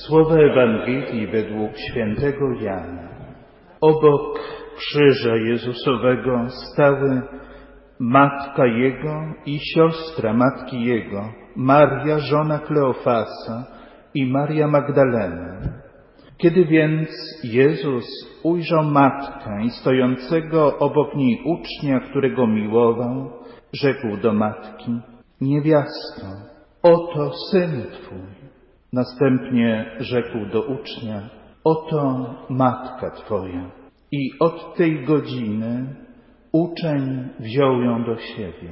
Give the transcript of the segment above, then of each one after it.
Słowa Ewangelii według świętego Jana. Obok krzyża Jezusowego stały matka Jego i siostra matki Jego, Maria, żona Kleofasa i Maria Magdalena. Kiedy więc Jezus ujrzał matkę i stojącego obok niej ucznia, którego miłował, rzekł do matki: niewiasto, oto syn twój. Następnie rzekł do ucznia: oto matka twoja. I od tej godziny uczeń wziął ją do siebie.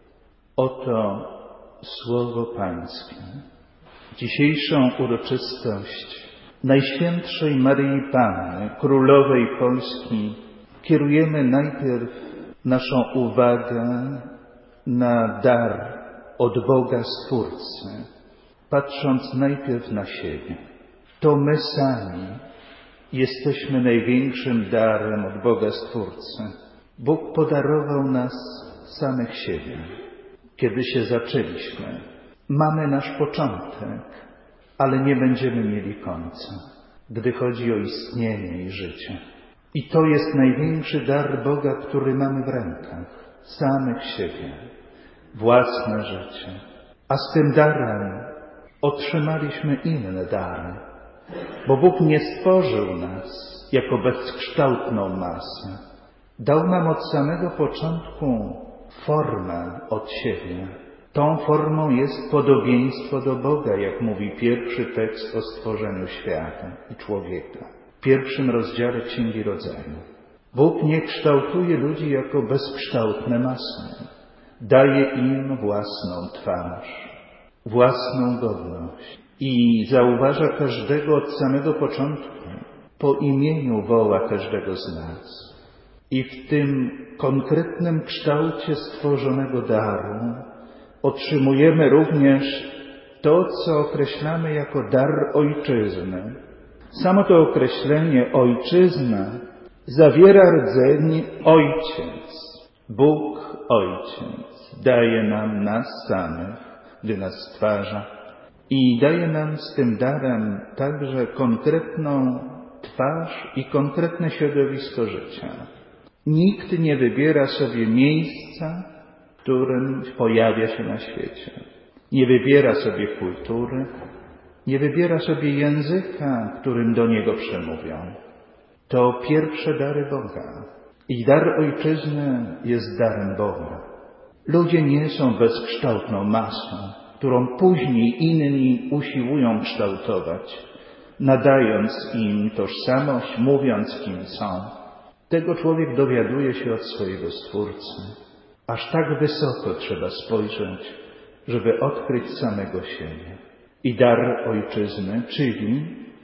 Oto słowo Pańskie. Dzisiejszą uroczystość Najświętszej Maryi Panny, Królowej Polski, kierujemy najpierw naszą uwagę na dar od Boga Stwórcy, patrząc najpierw na siebie. To my sami jesteśmy największym darem od Boga Stwórcy. Bóg podarował nas samych siebie. Kiedy się zaczęliśmy, mamy nasz początek, ale nie będziemy mieli końca, gdy chodzi o istnienie i życie. I to jest największy dar Boga, który mamy w rękach, samych siebie, własne życie. A z tym darem otrzymaliśmy inne dary, bo Bóg nie stworzył nas jako bezkształtną masę. Dał nam od samego początku formę od siebie. Tą formą jest podobieństwo do Boga, jak mówi pierwszy tekst o stworzeniu świata i człowieka. W pierwszym rozdziale Księgi Rodzaju. Bóg nie kształtuje ludzi jako bezkształtne masy. Daje im własną twarz, własną godność i zauważa każdego od samego początku. Po imieniu woła każdego z nas. I w tym konkretnym kształcie stworzonego daru otrzymujemy również to, co określamy jako dar ojczyzny. Samo to określenie ojczyzna zawiera rdzeń ojciec. Bóg Ojciec daje nam nas samych, gdy nas stwarza, i daje nam z tym darem także konkretną twarz i konkretne środowisko życia. Nikt nie wybiera sobie miejsca, w którym pojawia się na świecie. Nie wybiera sobie kultury, nie wybiera sobie języka, którym do niego przemówią. To pierwsze dary Boga. I dar ojczyzny jest darem Boga. Ludzie nie są bezkształtną masą, którą później inni usiłują kształtować, nadając im tożsamość, mówiąc kim są. Tego człowiek dowiaduje się od swojego Stwórcy. Aż tak wysoko trzeba spojrzeć, żeby odkryć samego siebie. I dar ojczyzny, czyli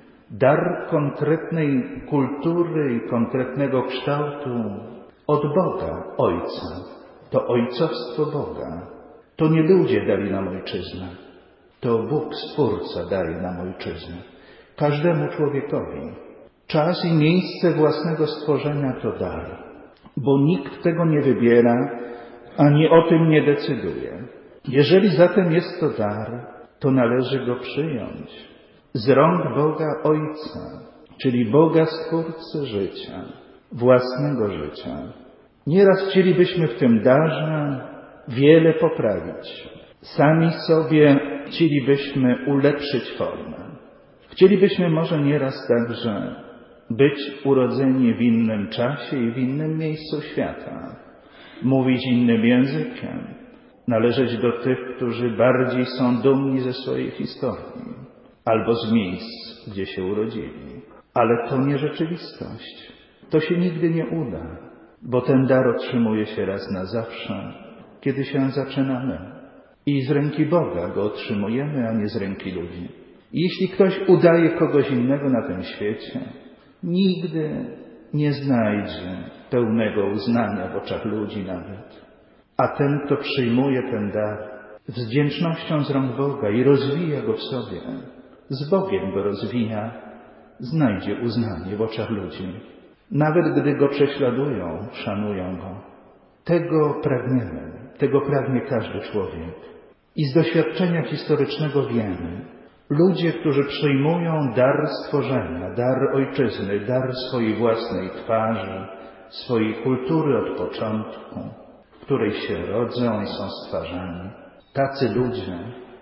dar konkretnej kultury i konkretnego kształtu od Boga, Ojca. To ojcostwo Boga. To nie ludzie dali nam ojczyznę. To Bóg Stwórca daje nam ojczyznę. Każdemu człowiekowi. Czas i miejsce własnego stworzenia to dar. Bo nikt tego nie wybiera, ani o tym nie decyduje. Jeżeli zatem jest to dar, to należy go przyjąć. Z rąk Boga Ojca, czyli Boga Stwórcy życia, własnego życia. Nieraz chcielibyśmy w tym darze wiele poprawić. Sami sobie chcielibyśmy ulepszyć formę. Chcielibyśmy może nieraz także być urodzeni w innym czasie i w innym miejscu świata. Mówić innym językiem. Należeć do tych, którzy bardziej są dumni ze swojej historii. Albo z miejsc, gdzie się urodzili. Ale to nie rzeczywistość. To się nigdy nie uda, bo ten dar otrzymuje się raz na zawsze, kiedy się zaczynamy. I z ręki Boga go otrzymujemy, a nie z ręki ludzi. Jeśli ktoś udaje kogoś innego na tym świecie, nigdy nie znajdzie pełnego uznania w oczach ludzi nawet. A ten, kto przyjmuje ten dar z wdzięcznością z rąk Boga i rozwija go w sobie, z Bogiem go rozwija, znajdzie uznanie w oczach ludzi. Nawet gdy go prześladują, szanują go. Tego pragniemy, tego pragnie każdy człowiek. I z doświadczenia historycznego wiemy, Ludzie, którzy przyjmują dar stworzenia, dar ojczyzny, dar swojej własnej twarzy, swojej kultury od początku, w której się rodzą i są stwarzani. Tacy ludzie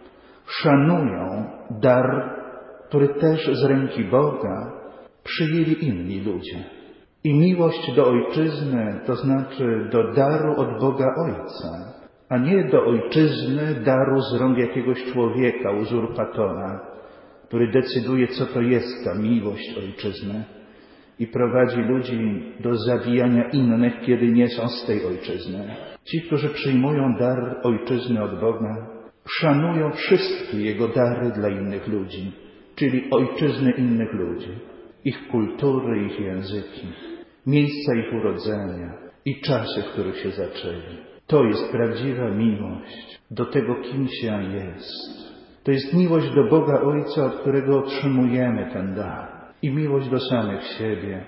szanują dar, który też z ręki Boga przyjęli inni ludzie. I miłość do ojczyzny, to znaczy do daru od Boga Ojca, a nie do ojczyzny daru z rąk jakiegoś człowieka, uzurpatora, który decyduje, co to jest ta miłość ojczyzny i prowadzi ludzi do zabijania innych, kiedy nie są z tej ojczyzny. Ci, którzy przyjmują dar ojczyzny od Boga, szanują wszystkie Jego dary dla innych ludzi, czyli ojczyzny innych ludzi, ich kultury, ich języki, miejsca ich urodzenia i czasy, w których się zaczęli. To jest prawdziwa miłość do tego, kim się jest. To jest miłość do Boga Ojca, od którego otrzymujemy ten dar. I miłość do samych siebie,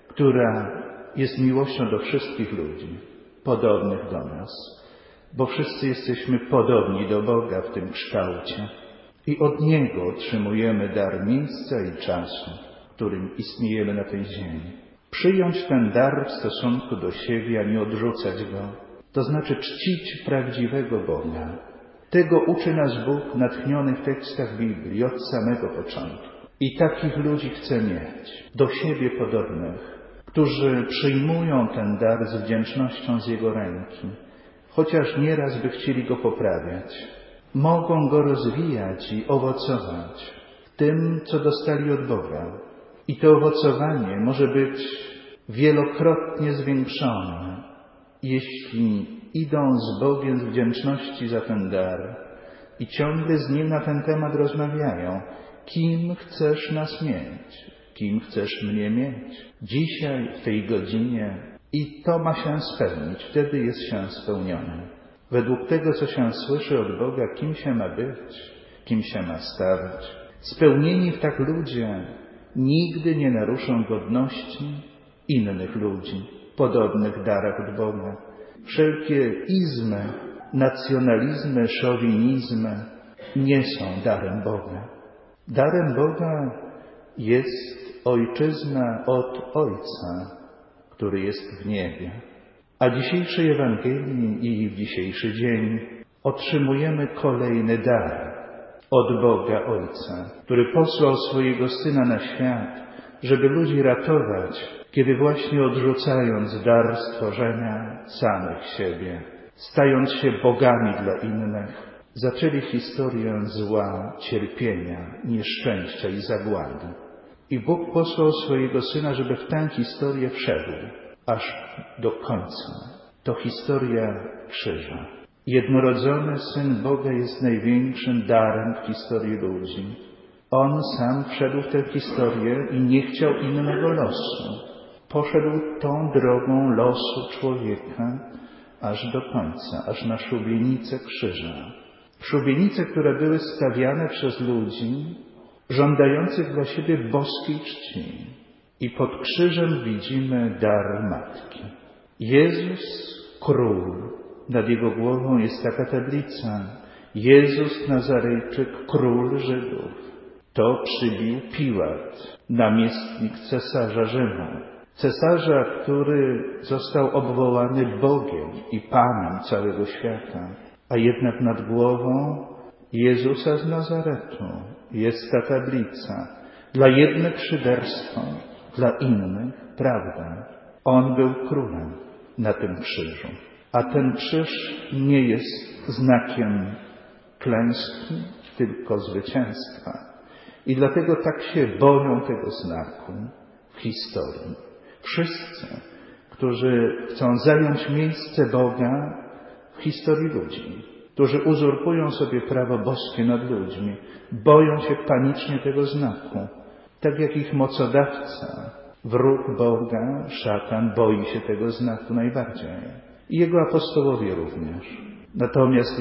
która jest miłością do wszystkich ludzi, podobnych do nas. Bo wszyscy jesteśmy podobni do Boga w tym kształcie. I od Niego otrzymujemy dar miejsca i czasu, w którym istniejemy na tej ziemi. Przyjąć ten dar w stosunku do siebie, a nie odrzucać go, to znaczy czcić prawdziwego Boga. Tego uczy nas Bóg natchniony w tekstach Biblii od samego początku. I takich ludzi chce mieć, do siebie podobnych, którzy przyjmują ten dar z wdzięcznością z Jego ręki, chociaż nieraz by chcieli go poprawiać. Mogą go rozwijać i owocować w tym, co dostali od Boga. I to owocowanie może być wielokrotnie zwiększone, jeśli idą z Bogiem z wdzięczności za ten dar i ciągle z Nim na ten temat rozmawiają. Kim chcesz nas mieć? Kim chcesz mnie mieć? Dzisiaj, w tej godzinie. I to ma się spełnić. Wtedy jest się spełnione. Według tego, co się słyszy od Boga, kim się ma być, kim się ma stawać. Spełnieni w tak ludzie nigdy nie naruszą godności innych ludzi, podobnych darach od Boga. Wszelkie izmy, nacjonalizmy, szowinizmy nie są darem Boga. Darem Boga jest ojczyzna od Ojca, który jest w niebie. A w dzisiejszej Ewangelii i w dzisiejszy dzień otrzymujemy kolejny dar od Boga Ojca, który posłał swojego Syna na świat, żeby ludzi ratować, kiedy właśnie odrzucając dar stworzenia samych siebie, stając się bogami dla innych, zaczęli historię zła, cierpienia, nieszczęścia i zagłady. I Bóg posłał swojego Syna, żeby w tę historię wszedł, aż do końca. To historia krzyża. Jednorodzony Syn Boga jest największym darem w historii ludzi. On sam wszedł w tę historię i nie chciał innego losu. Poszedł tą drogą losu człowieka aż do końca, aż na szubienicę krzyża. Szubienice, które były stawiane przez ludzi żądających dla siebie boskiej czci. I pod krzyżem widzimy dar Matki. Jezus, Król. Nad Jego głową jest taka tablica. Jezus Nazarejczyk, Król Żydów. To przybił Piłat, namiestnik cesarza Rzymu. Cesarza, który został obwołany Bogiem i Panem całego świata. A jednak nad głową Jezusa z Nazaretu jest ta tablica. Dla jednych szyderstwo, dla innych prawda. On był królem na tym krzyżu. A ten krzyż nie jest znakiem klęski, tylko zwycięstwa. I dlatego tak się boją tego znaku w historii. Wszyscy, którzy chcą zająć miejsce Boga w historii ludzi, którzy uzurpują sobie prawo boskie nad ludźmi, boją się panicznie tego znaku, tak jak ich mocodawca, wróg Boga, szatan, boi się tego znaku najbardziej. I jego apostołowie również. Natomiast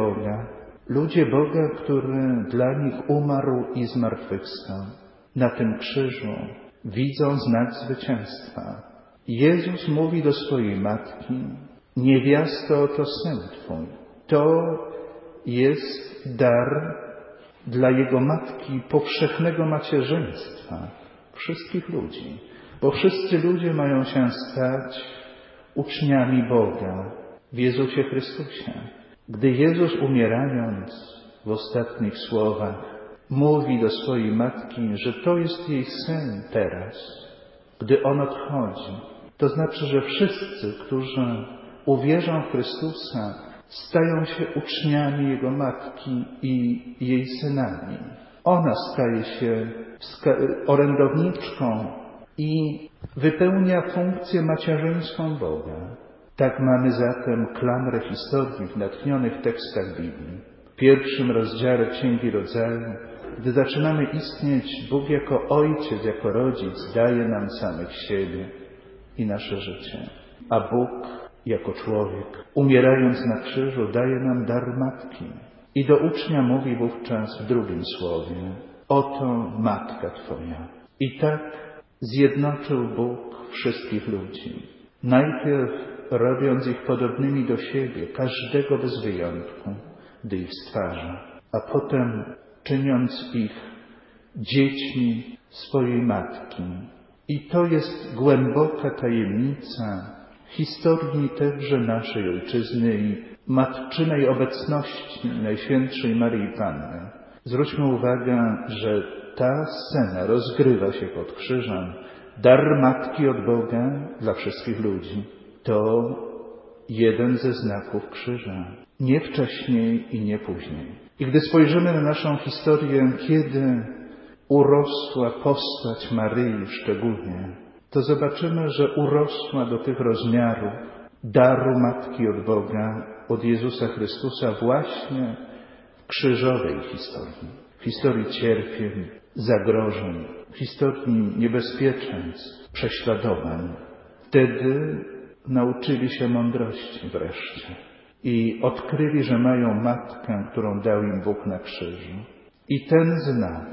ludzie Boga, który dla nich umarł i zmartwychwstał, na tym krzyżu widzą znak zwycięstwa. Jezus mówi do swojej matki: niewiasto, oto syn twój. To jest dar dla Jego Matki powszechnego macierzyństwa wszystkich ludzi, bo wszyscy ludzie mają się stać uczniami Boga w Jezusie Chrystusie. Gdy Jezus, umierając w ostatnich słowach, mówi do swojej Matki, że to jest jej Syn teraz, gdy On odchodzi, to znaczy, że wszyscy, którzy uwierzą w Chrystusa, stają się uczniami Jego Matki i jej synami. Ona staje się orędowniczką i wypełnia funkcję macierzyńską Boga. Tak mamy zatem klamrę historii w natchnionych tekstach Biblii. W pierwszym rozdziale Księgi Rodzaju, gdy zaczynamy istnieć, Bóg jako Ojciec, jako Rodzic daje nam samych siebie i nasze życie. A Bóg jako człowiek, umierając na krzyżu, daje nam dar Matki. I do ucznia mówi wówczas w drugim słowie: oto Matka Twoja. I tak zjednoczył Bóg wszystkich ludzi. Najpierw robiąc ich podobnymi do siebie, każdego bez wyjątku, gdy ich stwarza, a potem czyniąc ich dziećmi swojej Matki. I to jest głęboka tajemnica historii także naszej Ojczyzny i matczynej obecności Najświętszej Maryi Panny. Zwróćmy uwagę, że ta scena rozgrywa się pod krzyżem. Dar Matki od Boga dla wszystkich ludzi to jeden ze znaków krzyża. Nie wcześniej i nie później. I gdy spojrzymy na naszą historię, kiedy urosła postać Maryi szczególnie, to zobaczymy, że urosła do tych rozmiarów daru Matki od Boga, od Jezusa Chrystusa właśnie w krzyżowej historii. W historii cierpień, zagrożeń, w historii niebezpieczeństw, prześladowań. Wtedy nauczyli się mądrości wreszcie i odkryli, że mają Matkę, którą dał im Bóg na krzyżu. I ten znak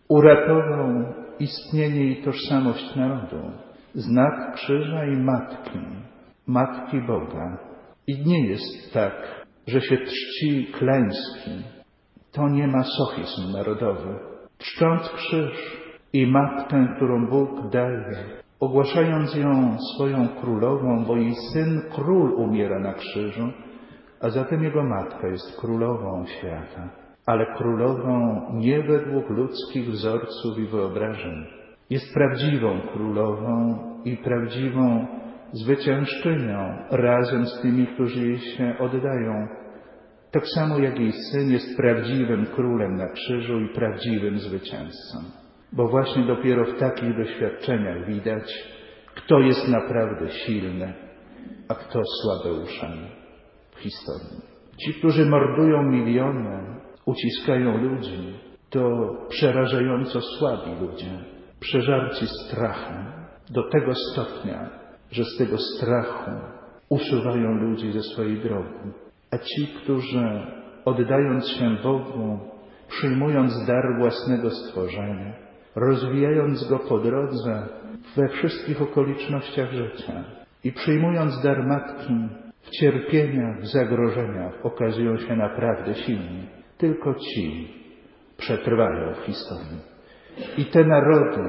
uratował istnienie i tożsamość narodu. Znak krzyża i Matki, Matki Boga. I nie jest tak, że się czci klęski. To nie masochizm narodowy. Czcząc krzyż i Matkę, którą Bóg daje, ogłaszając ją swoją królową, bo jej Syn Król umiera na krzyżu, a zatem Jego Matka jest królową świata, ale królową nie według ludzkich wzorców i wyobrażeń. Jest prawdziwą królową i prawdziwą zwyciężczynią razem z tymi, którzy jej się oddają. Tak samo jak jej Syn jest prawdziwym królem na krzyżu i prawdziwym zwycięzcą. Bo właśnie dopiero w takich doświadczeniach widać, kto jest naprawdę silny, a kto słabeuszem w historii. Ci, którzy mordują miliony, uciskają ludzi, to przerażająco słabi ludzie, przeżarci strachem do tego stopnia, że z tego strachu usuwają ludzi ze swojej drogi. A ci, którzy oddając się Bogu, przyjmując dar własnego stworzenia, rozwijając go po drodze we wszystkich okolicznościach życia i przyjmując dar Matki w cierpieniach, w zagrożeniach, okazują się naprawdę silni. Tylko ci przetrwają w historii. I te narody,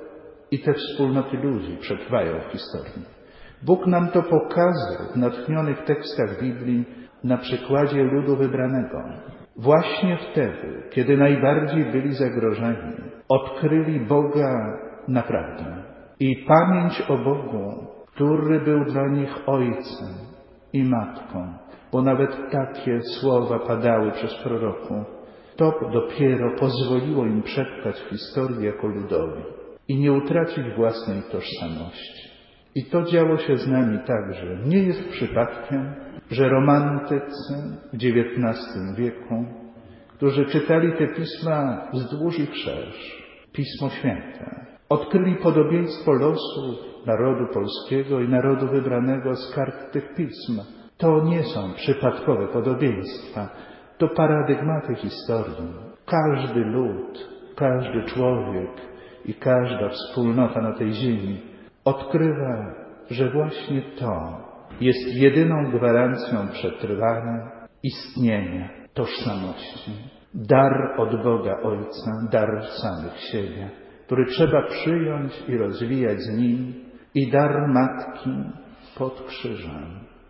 i te wspólnoty ludzi przetrwają w historii. Bóg nam to pokazał w natchnionych tekstach Biblii na przykładzie ludu wybranego. Właśnie wtedy, kiedy najbardziej byli zagrożeni, odkryli Boga naprawdę. I pamięć o Bogu, który był dla nich Ojcem i Matką, bo nawet takie słowa padały przez proroków, to dopiero pozwoliło im przetrwać w historii jako ludowi i nie utracić własnej tożsamości. I to działo się z nami także. Nie jest przypadkiem, że romantycy w XIX wieku, którzy czytali te pisma wzdłuż i wszerz, Pismo Święte, odkryli podobieństwo losów narodu polskiego i narodu wybranego z kart tych pism. To nie są przypadkowe podobieństwa, to paradygmaty historii. Każdy lud, każdy człowiek i każda wspólnota na tej ziemi odkrywa, że właśnie to jest jedyną gwarancją przetrwania, istnienia, tożsamości. dar od Boga Ojca, dar samych siebie, który trzeba przyjąć i rozwijać z Nim, i dar Matki pod krzyżem.